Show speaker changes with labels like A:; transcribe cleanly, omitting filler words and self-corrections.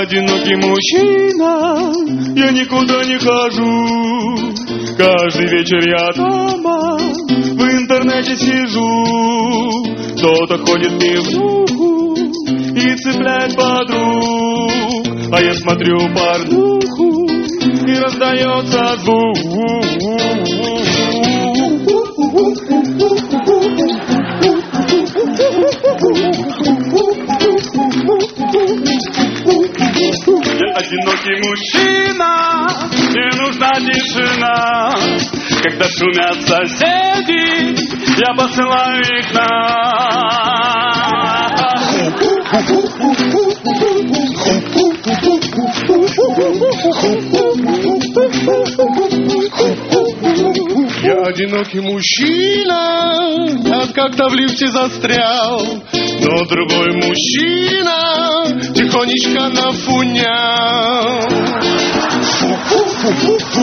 A: одинокий мужчина, я никуда не хожу. Каждый вечер я дома в интернете сижу. Кто-то ходит мне в руку и цепляет подруг, а я смотрю порнуху и раздается звук. Я одинокий мужчина, мне нужна тишина. Когда шумят соседи, я посылаю их на.
B: Я одинокий мужчина, я как-то в лифте застрял, но другой мужчина тихонечко нафунял.